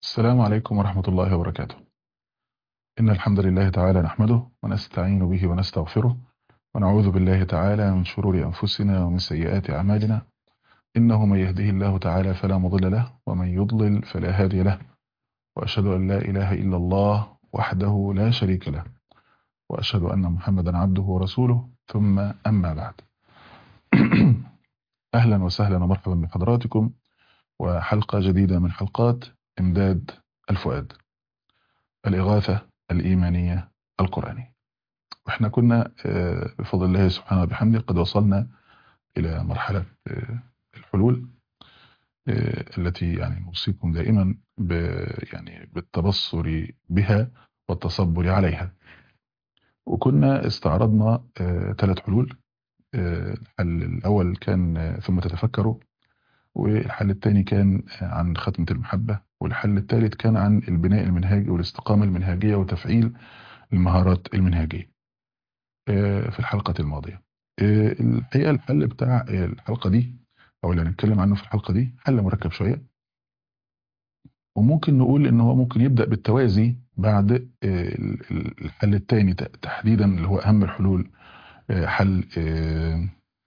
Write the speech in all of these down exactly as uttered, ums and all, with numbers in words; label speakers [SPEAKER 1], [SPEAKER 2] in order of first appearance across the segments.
[SPEAKER 1] السلام عليكم ورحمة الله وبركاته. إن الحمد لله تعالى نحمده ونستعين به ونستغفره ونعوذ بالله تعالى من شرور أنفسنا ومن سيئات أعمالنا. إنه من يهده الله تعالى فلا مضل له ومن يضلل فلا هادي له، وأشهد أن لا إله إلا الله وحده لا شريك له، وأشهد أن محمدا عبده ورسوله، ثم أما بعد. أهلا وسهلا ومرحبا بحضراتكم وحلقة جديدة من حلقات إمداد الفؤاد، الإغاثة الإيمانية القرآنية. واحنا كنا آه، بفضل الله سبحانه وبحمده قد وصلنا إلى مرحلة آه، الحلول، آه، التي يعني نوصيكم دائما ب يعني بالتبصر بها والتصبر عليها. وكنا استعرضنا ثلاث حلول. آه، الحل الأول كان آه، ثم تتفكروا، والحل الثاني كان آه، عن ختمة المحبة، والحل الثالث كان عن البناء المنهجي والاستقامة المنهجية وتفعيل المهارات المنهجية آه، في الحلقة الماضية. آه، الحقيقة الحل بتاع آه، الحلقة دي أو اللي هنتكلم عنه في الحلقة دي حل مركب شوية، وممكن نقول إن هو ممكن يبدأ بالتوازي بعد آه، ال- ال- الحل الثاني تحديدا اللي هو أهم الحلول. آه، حل آه،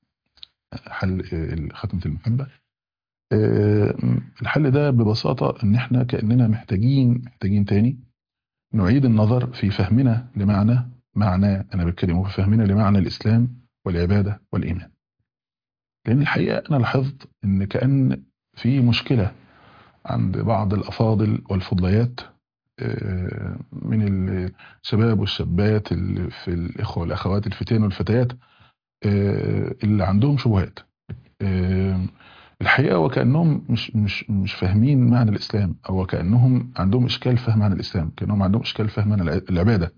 [SPEAKER 1] حل آه، ختمة المحبة. آه، الحل ده ببساطة إن إحنا كأننا محتاجين محتاجين تاني نعيد النظر في فهمنا لمعنى معنى أنا بتكلم في فهمنا لمعنى الإسلام والعبادة والإيمان. لأن الحقيقة أنا لاحظت إن كأن في مشكلة عند بعض الأفاضل والفضليات آه، من الشباب والشابات اللي في الإخوة والأخوات الفتيان والفتيات آه، اللي عندهم شبهات. آه، الحقيقة وكأنهم مش مش مش فاهمين معنى الإسلام، أو كأنهم عندهم إشكال فهم معنى الإسلام، كأنهم عندهم إشكال فهم معنى العبادة،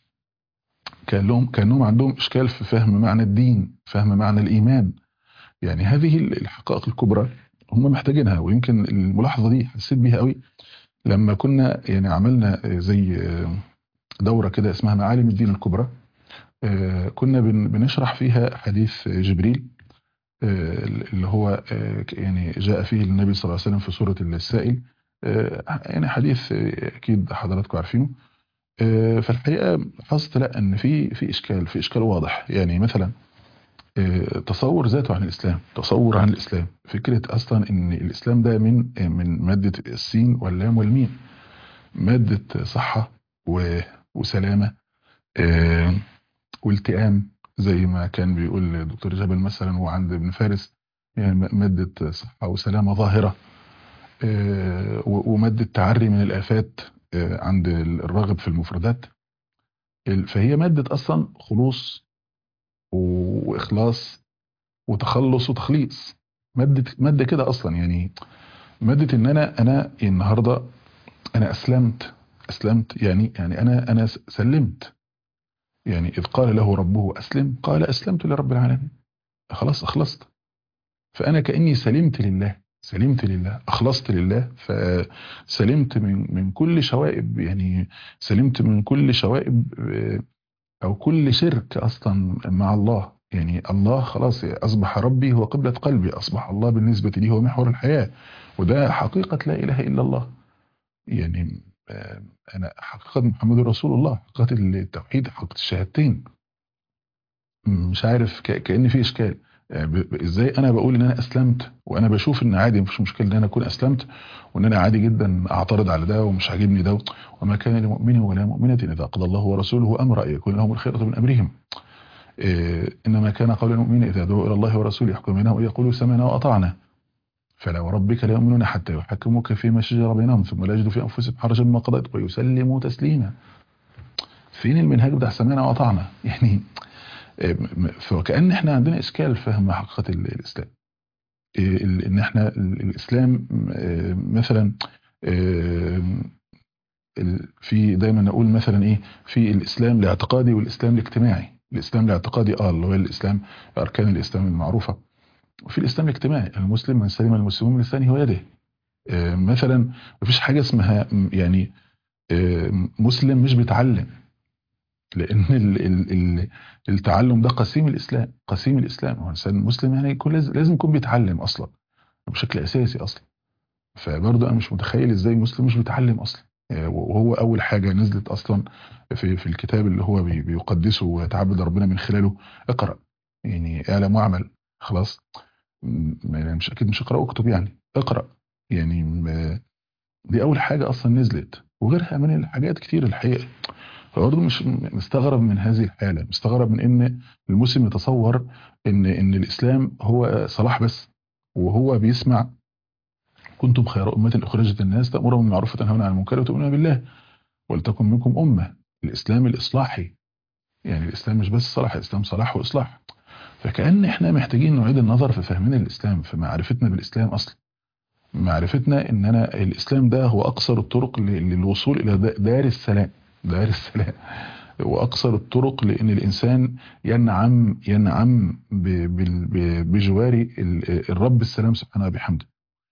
[SPEAKER 1] كأنهم كأنهم عندهم إشكال في فهم معنى الدين، فهم معنى الإيمان. يعني هذه الحقائق الكبرى هم محتاجينها. ويمكن الملاحظة دي حسيت بيها قوي لما كنا يعني عملنا زي دورة كده اسمها معالم الدين الكبرى. آه، كنا بن- بنشرح فيها حديث جبريل، آه، اللي هو آه، يعني جاء فيه النبي صلى الله عليه وسلم في سورة السائل. آه، يعني حديث آه، أكيد حضراتكم عارفينه. آه، فالحقيقة لاحظت لا ان في في اشكال في اشكال واضح. يعني مثلا آه، تصور ذاته عن الإسلام، تصور عن الإسلام، فكرة أصلا إن الإسلام ده من آه، من مادة السين واللام والميم، مادة صحة و- وسلامة آه، والتئام، زي ما كان بيقول دكتور جابر مثلا وعند ابن فارس، يعني م- مادة صحة وسلامة ظاهرة، آه، و- ومادة تعري من الآفات آه، عند الراغب في المفردات. ال- فهي مادة أصلا خلوص وإخلاص وتخلص وتخليص. مادة مادة كده أصلا، يعني مادة إن أنا أنا النهاردة أنا أسلمت. أسلمت يعني يعني أنا أنا سلمت. يعني إذ قال له ربه أسلم قال أسلمت لرب العالمين. خلاص أخلصت. فأنا كأني سلمت لله، سلمت لله، أخلصت لله، فسلمت من من كل شوائب، يعني سلمت من كل شوائب آه، أو كل شرك أصلا مع الله. يعني الله خلاص أصبح ربي هو قبلة قلبي، أصبح الله بالنسبة لي هو محور الحياة. وده حقيقة لا إله إلا الله. يعني آه، أنا حقيقة محمد رسول الله، حقيقة التوحيد، حقيقة الشهادتين. مش عارف ك- كأن في إشكال. آه، ب- ب- ازاي انا بقول ان انا اسلمت وانا بشوف ان عادي مفيش مشكله ان انا اكون اسلمت، وان انا عادي جدا اعترض على ده ومش عاجبني ده. وما كان لمؤمن ولا مؤمنه اذا قضى الله ورسوله امرا ان يكون لهم الخيره من امرهم. إيه، إنما كان قول المؤمنين إذا دعوا إلى الله ورسوله يحكم بينهم أن يقولوا سمعنا وأطعنا. فلا وربك لا يؤمنون حتى يحكموك فيما شجر بينهم ثم لا يجدوا في أنفسهم حرجا مما قضيت ويسلموا تسليما. فين المنهج بتاع سمعنا وأطعنا؟ يعني إيه، م- فكأن إحنا عندنا إشكال فهم حقيقة ال- الإسلام. إيه، ال- إن إحنا ال- الإسلام إيه، مثلا إيه، ال- في دايما نقول مثلا ايه في الاسلام الاعتقادي والاسلام الاجتماعي. الاسلام الاعتقادي اه اللي هو الاسلام اركان الاسلام المعروفه. وفي الاسلام الاجتماعي المسلم من سلم المسلمون من لسانه ويده. آه، مثلا مفيش حاجه اسمها م- يعني آه، مسلم مش بيتعلم، لان ال ال ال التعلم ده قسيم الاسلام، قسيم الاسلام. هو الانسان المسلم يعني يكون لازم لازم يكون بيتعلم اصلا بشكل اساسي اصلا. فبرضه انا مش متخيل ازاي مسلم مش بيتعلم اصلا. آه، وهو اول حاجه نزلت اصلا في في الكتاب اللي هو بي- بيقدسه ويتعبد ربنا من خلاله، اقرا. يعني اعلم واعمل. خلاص. م- يعني مش اكيد مش اقرا واكتب، يعني اقرا. يعني م- دي اول حاجه اصلا نزلت، وغيرها من الحاجات كتير الحقيقه. فبرضه مش مستغرب من هذه الحاله، مستغرب من ان المسلم يتصور ان ان الاسلام هو صلاح بس، وهو بيسمع كنتم خير أمة أخرجت الناس تأمرهم بالمعروف وتنهون عن المنكر وتؤمنون بالله ولتكن منكم أمة. الإسلام الإصلاحي، يعني الإسلام مش بس صلاح، الإسلام صلاح وإصلاح. فكأن إحنا محتاجين نعيد النظر في فهمنا الإسلام، في معرفتنا بالإسلام أصلا. معرفتنا إن أنا الإسلام ده هو أقصر الطرق ل- للوصول إلى دا- دار السلام. دار السلام. وأقصر الطرق لأن الإنسان ينعم ينعم ب- بال- ب- بجوار ال- الرب السلام سبحانه وبحمده.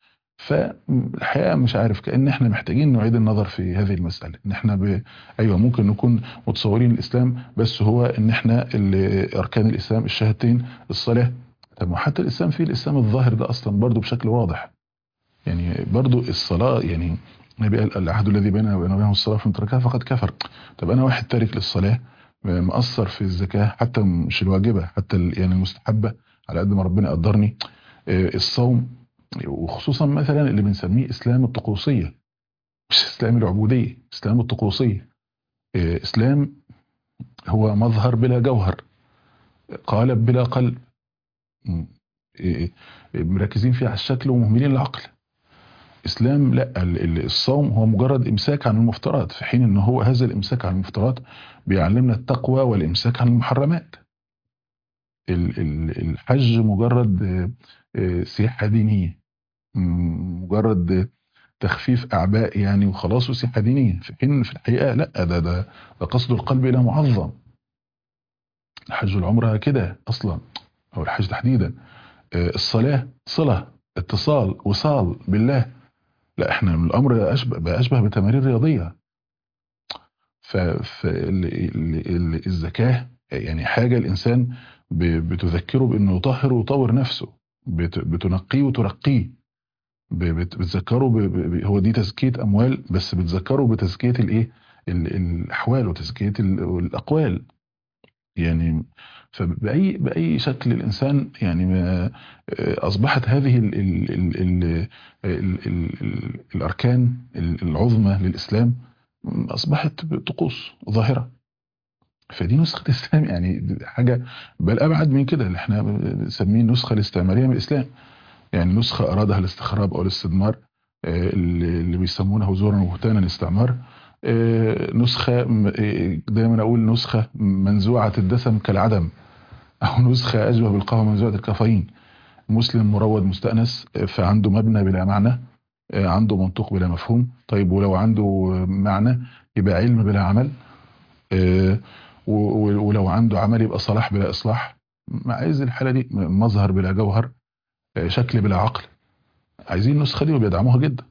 [SPEAKER 1] فالحقيقة مش عارف، كأن احنا محتاجين نعيد النظر في هذه المسألة. ان احنا ب... ايوه ممكن نكون متصورين الاسلام بس هو ان احنا ال- اركان الاسلام الشهادتين، الصلاة. طب ما حتى الاسلام فيه الاسلام الظاهر ده اصلا برضو بشكل واضح. يعني برضو الصلاة، يعني النبي قال العهد الذي بيننا وبينهم الصلاة فمن تركها فقد كفر. طب انا واحد تارك للصلاة، مقصر في الزكاة حتى مش الواجبة، حتى ال- يعني المستحبة على قد ما ربنا قدرني. آه، الصوم، وخصوصا مثلا اللي بنسميه اسلام الطقوسيه، مش اسلام العبوديه، اسلام الطقوسيه. إيه، اسلام هو مظهر بلا جوهر، قالب بلا قلب. م. إيه، إيه، مركزين فيه على الشكل ومهملين العقل. اسلام لا، ال- ال- الصوم هو مجرد امساك عن المفترض، في حين ان هو هذا الامساك عن المفترض بيعلمنا التقوى والامساك عن المحرمات. ال- ال- الحج مجرد آه، آه، سياحه دينيه، م، مجرد تخفيف اعباء يعني وخلاص، وسياحه دينيه. في حين في الحقيقه لا، ده ده ده قصد القلب الى معظم. الحج والعمره كده اصلا، او الحج تحديدا. آه، الصلاه صله، اتصال، وصال بالله. لا احنا من الامر اشبه بقى اشبه بتمارين رياضيه. فالزكاه يعني حاجه الانسان ب- بتذكره بانه يطهر ويطور نفسه، بت- بتنقيه وترقيه. ب- بت- بتذكره ب... ب... هو دي تزكية أموال، بس بتذكره بتزكية الإيه، ال- الأحوال وتزكية ال- الأقوال. يعني فبأي بأي شكل الإنسان يعني ما أصبحت هذه ال ال ال ال ال ال ال الأركان العظمى للإسلام أصبحت طقوس ظاهرة. فدي نسخة الإسلام، يعني حاجة بل أبعد من كده، اللي احنا بنسميه النسخة الاستعمارية من الإسلام. يعني نسخة أرادها الاستخراب أو الاستدمار، آه، اللي اللي بيسمونها زورا وبهتانا الاستعمار. آه، نسخة م- آه، دايما أقول نسخة منزوعة الدسم كالعدم، أو نسخة أشبه بالقهوة منزوعة الكافيين. مسلم مروض مستأنس، آه، فعنده مبنى بلا معنى، آه، عنده منطق بلا مفهوم. طيب ولو عنده معنى يبقى علم بلا عمل، آه، و- و- ولو عنده عمل يبقى صلاح بلا إصلاح. ما عايز الحالة دي مظهر بلا جوهر، آه، شكل بلا عقل. عايزين النسخة دي وبيدعموها جدا.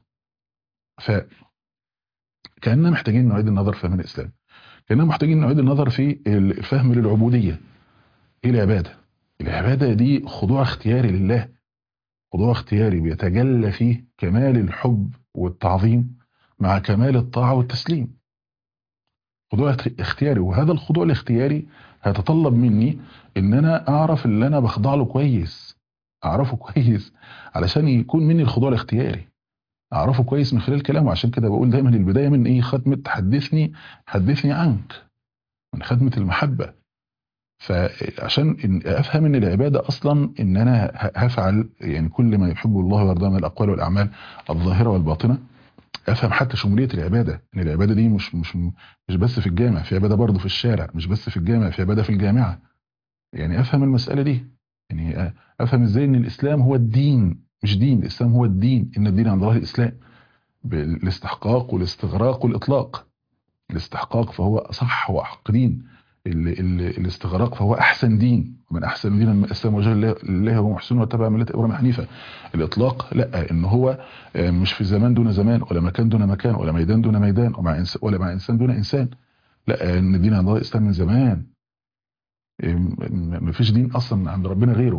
[SPEAKER 1] فكأننا محتاجين نعيد النظر في فهم الإسلام، كأننا محتاجين نعيد النظر في الفهم للعبودية. إيه العبادة؟ العبادة دي خضوع اختياري لله، خضوع اختياري بيتجلى فيه كمال الحب والتعظيم مع كمال الطاعة والتسليم. خضوع اختياري، وهذا الخضوع الاختياري هيتطلب مني ان انا اعرف اللي انا بخضع له كويس، اعرفه كويس علشان يكون مني الخضوع الاختياري، اعرفه كويس من خلال كلامه. عشان كده بقول دايما البدايه من ايه؟ ختمه حدثني، حدثني عنك، من ختمه المحبه. فعشان إن افهم ان العباده اصلا ان انا ه- هفعل يعني كل ما يحبه الله ويرضاه من الاقوال والاعمال الظاهره والباطنه. افهم حتى شموليه العباده، ان العباده دي مش مش مش بس في الجامع، في عباده برضه في الشارع، مش بس في الجامع، في عباده في الجامعه. يعني افهم المساله دي، يعني افهم ازاي ان الاسلام هو الدين، مش دين الاسلام هو الدين، ان الدين عند الله الاسلام. بالاستحقاق والاستغراق والاطلاق. الاستحقاق فهو اصح واحق دين، ال ال الاستغراق فهو احسن دين، ومن احسن دين من اسلم وجه الله لله هو محسن واتبع مله ابراهيم حنيفا. الاطلاق لا، ان هو آه، مش في زمان دون زمان، ولا مكان دون مكان، ولا ميدان دون ميدان، ومع إنس ولا مع انسان دون انسان. لا، ان دين عند الله الاسلام من زمان. آه، م- م- مفيش دين اصلا عند ربنا غيره.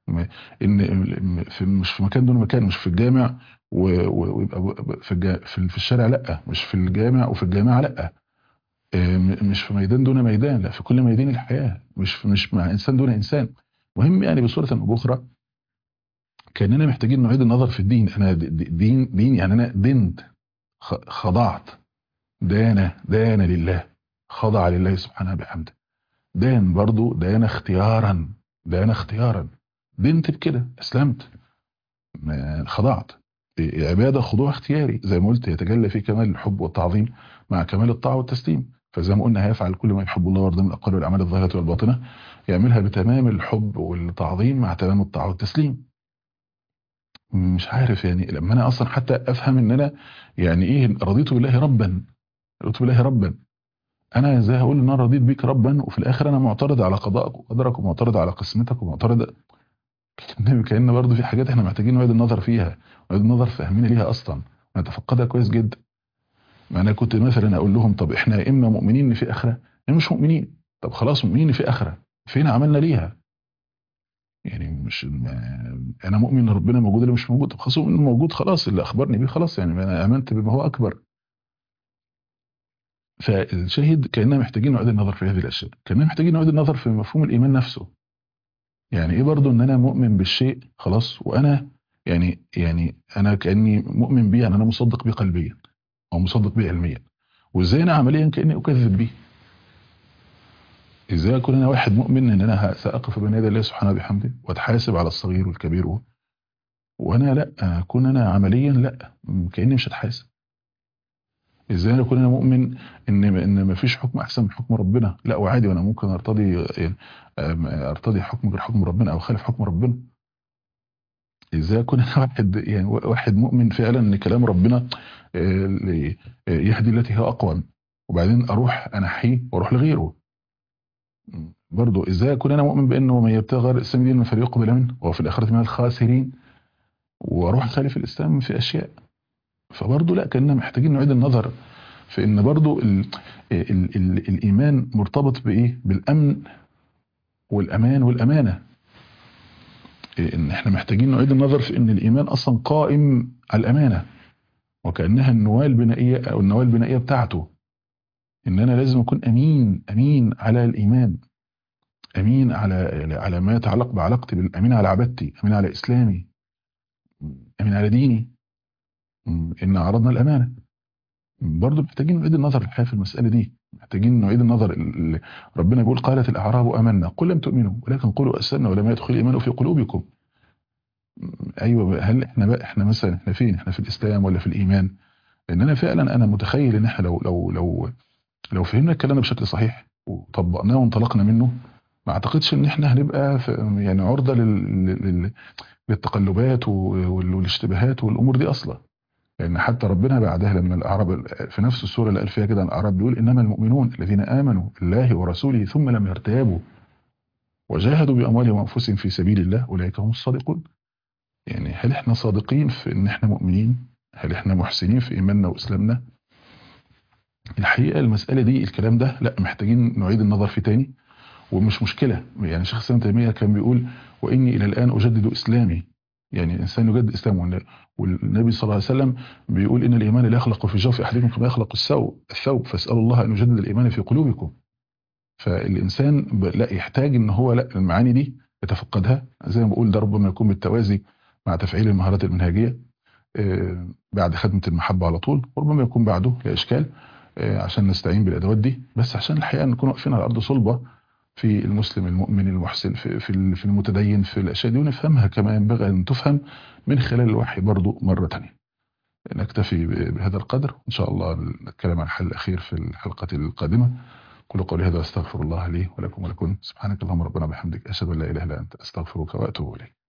[SPEAKER 1] م- ان في مش في مكان دون مكان، مش في الجامع و- و- ويبقى ب- في الجا في في الشارع، لا مش في الجامع وفي الجامعه، لا آه، م- مش في ميدان دون ميدان، لا في كل ميادين الحياه، مش في مش مع انسان دون انسان. مهم يعني بصوره او باخرى كاننا محتاجين نعيد النظر في الدين. انا د- د- دين دين يعني انا دنت، خ- خضعت، دان دان لله، خضع لله سبحانه بحمده. دان برضو دان اختيارا، دان اختيارا، دنت بكده، اسلمت، ما- خضعت. عبادة خضوع اختياري زي ما قلت، يتجلى فيه كمال الحب والتعظيم مع كمال الطاعة والتسليم. فزي ما قلنا هيفعل كل ما يحب الله ويرضى من الأقوال والأعمال الظاهرة والباطنة، يعملها بتمام الحب والتعظيم مع تمام الطاعة والتسليم. مش عارف يعني لما أنا أصلا حتى أفهم إن أنا يعني إيه رضيت بالله ربا، رضيت بالله ربا، أنا إزاي هقول إن أنا رضيت بيك ربا وفي الآخر أنا معترض على قضائك وقدرك ومعترض على قسمتك ومعترض. كأن كأن برضه في حاجات احنا محتاجين نعيد النظر فيها، نعيد النظر في فهمنا ليها اصلا ونتفقدها كويس جدا. ما انا كنت مثلا اقول لهم طب احنا يا اما مؤمنين ان في اخره يا مش مؤمنين. طب خلاص مؤمنين ان في اخره، فين عملنا ليها؟ يعني مش ما انا مؤمن ان ربنا موجود ولا مش موجود؟ طب خلاص مؤمن إنه موجود، خلاص اللي اخبرني بيه خلاص، يعني ما انا امنت بما هو اكبر. فالشاهد كاننا محتاجين نعيد النظر في هذه الاشياء، كاننا محتاجين نعيد النظر في مفهوم الايمان نفسه. يعني ايه برضو ان انا مؤمن بالشيء خلاص، وانا يعني يعني انا كاني مؤمن بيه، يعني انا مصدق بيه قلبيا او مصدق بيه علميا، وازاي انا عمليا كاني اكذب بيه؟ ازاي اكون انا واحد مؤمن ان انا ه- ساقف بين يدي الله سبحانه بحمده واتحاسب على الصغير والكبير و- وانا لا اكون انا عمليا لا م- كاني مش هتحاسب؟ ازاي اكون انا مؤمن ان ان ما فيش حكم احسن من حكم ربنا، لا وعادي وانا ممكن ارتضي يعني أم- ارتضي حكم غير حكم ربنا او خالف حكم ربنا؟ ازاي اكون انا واحد يعني واحد مؤمن فعلا ان كلام ربنا آه، ل- آه، يهدي التي هي اقوم، وبعدين اروح انحيه واروح لغيره؟ برضه ازاي اكون انا مؤمن بانه من يبتغي غير الاسلام دينا فليقبل منه وهو في الاخره من الخاسرين، واروح خالف الاسلام في اشياء؟ فبرضه لا، كنا محتاجين نعيد النظر في ان برضه ال ال ال الايمان مرتبط بايه؟ بالامن والامان والامانه. إيه، ان احنا محتاجين نعيد النظر في ان الايمان اصلا قائم على الامانه، وكأنها النواة البنائية أو النواة البنائية بتاعته. إن أنا لازم أكون أمين، أمين على الإيمان، أمين على على ما يتعلق بعلاقتي بالأمين، على عبادتي، أمين على إسلامي، أمين على ديني. م، إن عرضنا الأمانة. برضه محتاجين نعيد النظر الحقيقة في المسألة دي، محتاجين نعيد النظر ال- ال- ربنا بيقول قالت الأعراب آمنا قل لم تؤمنوا ولكن قولوا أسلمنا ولما يدخل الإيمان في قلوبكم. أيوة بقى، هل إحنا بقى إحنا مثلا إحنا فين؟ إحنا في الإسلام ولا في الإيمان؟ لأن أنا فعلا أنا متخيل إن إحنا لو لو لو لو فهمنا الكلام ده بشكل صحيح وطبقناه وانطلقنا منه، ما اعتقدش ان احنا هنبقى في يعني عرضة لل... لل... للتقلبات وال- والاشتباهات والامور دي اصلا. لان حتى ربنا بعدها لما الاعراب في نفس السوره اللي قال فيها كده عن الاعراب بيقول انما المؤمنون الذين امنوا بالله ورسوله ثم لم يرتابوا وجاهدوا باموالهم وانفسهم في سبيل الله اولئك هم الصادقون. يعني هل احنا صادقين في ان احنا مؤمنين؟ هل احنا محسنين في ايماننا واسلامنا؟ الحقيقه المساله دي الكلام ده لا، محتاجين نعيد النظر فيه تاني. ومش مشكلة، يعني شيخ الإسلام تيمية كان بيقول وإني إلى الآن أجدد إسلامي. يعني الإنسان يجدد إسلامه، والنبي صلى الله عليه وسلم بيقول إن الإيمان لا يخلق في جوف أحدكم كما يخلق الثوب الثوب فاسألوا الله أن يجدد الإيمان في قلوبكم. فالإنسان ب- لا يحتاج إن هو لا المعاني دي يتفقدها، زي ما بقول ده ربما يكون بالتوازي مع تفعيل المهارات المنهجية آه، بعد خدمة المحبة على طول، وربما يكون بعده لا إشكال آه، عشان نستعين بالأدوات دي، بس عشان الحقيقة نكون واقفين على أرض صلبة في المسلم المؤمن المحسن في في في المتدين في الأشياء دي، ونفهمها كما ينبغي أن تفهم من خلال الوحي برضو مرة تانية. نكتفي ب- بهذا القدر، إن شاء الله نتكلم عن الحل الأخير في الحلقة القادمة. كل قولي هذا أستغفر الله لي ولكم ولكم، سبحانك اللهم ربنا بحمدك أشهد أن لا إله إلا أنت أستغفرك وأتوب إليك.